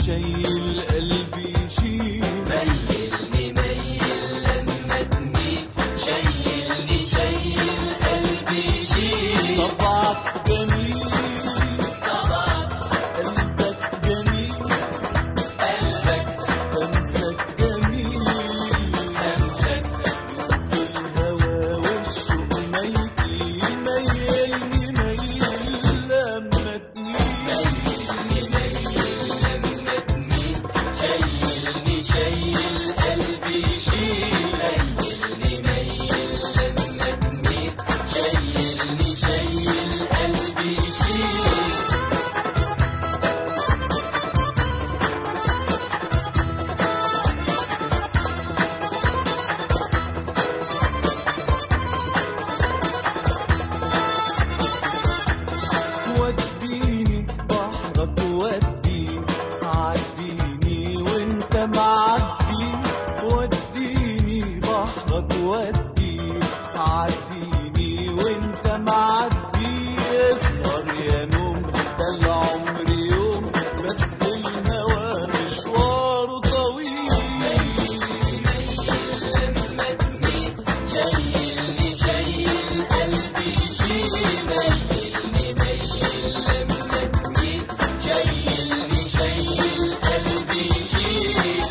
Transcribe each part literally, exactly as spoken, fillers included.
شايل قلبي يشيل. ميلني ميل لما تميل، شايلني شايل قلبي يشيل. طبعك جميل طبعك قلبك جميل، قلبك همسك جميل، همسك في الهوى والشوق ميلي ميلني ميل لما تميل. ميلني ميل لما تميل، شايلني شايل قلبي يشيل. ميلني ميل لما تميل، شايلني شايل قلبي يشيل. وديني بحرك وديني، عديني وانت معدي. وديني بحرك وديني، عديني وانت معدي. اسهر يا نوم ده العمر يوم، بس الهوى مشواره طويل. لما تميل، شايلني شايل قلبي يشيل. ميلني ميل لما تميل، شايلني شايل قلبي يشيل.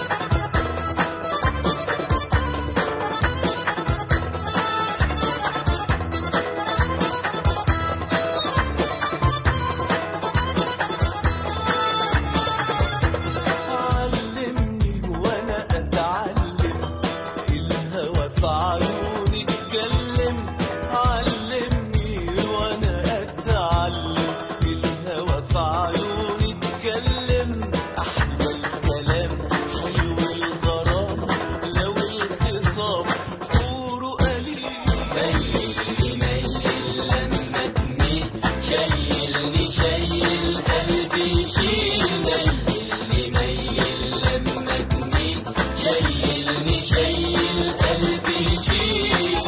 علمني وانا اتعلم، الهوى في عيوني اتكلم. علمني وانا اتعلم، الهوى في عيوني اتكلم. احلى الكلام حلو الغرام، لو الخصام طوره قليل. ميلني ميل لما تميل، شايلني شايل قلبي يشيل. ميلني ميل لما تميل، شايلني شايل قلبي يشيل.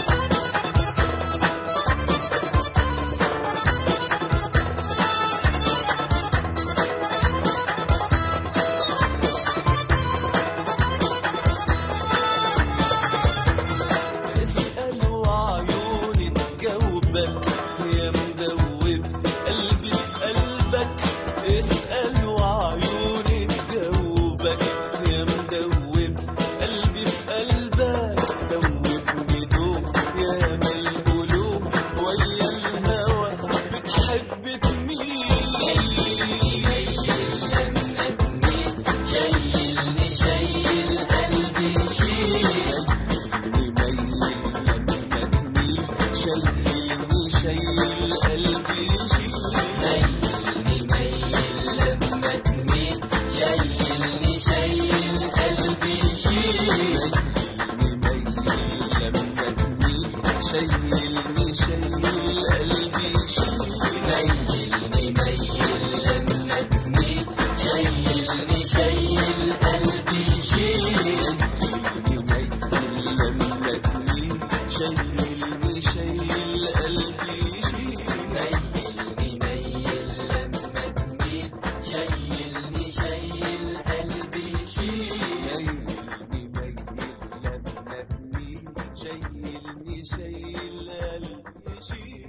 اسأل وعيوني تجاوبك، يا مدوب قلبي في قلبك. اسأل وعيوني تجاوبك، يا مدوب قلبي في قلبك. دوبني دوب يا ما القلوب ويا الهوى بتحب تميل. لما تميل، شايلني شايل قلبي يشيل. ميل لما تميل، شايلني شايل قلبي يشيل. ميلني ميل لما تميل، شايلني شايل قلبي يشيل. ميل لما تميل، شايلني شايل قلبي يشيل. ميلني ميل لما تميل، شايلني شايل قلبي يشيل. ميل لما تميل، شايلني شايل قلبي يشيل. ميلني ميل لما تميل، شايلني شايل قلبي يشيل. ميل ميل لما تميل، شايلني شايل قلبي يشيل.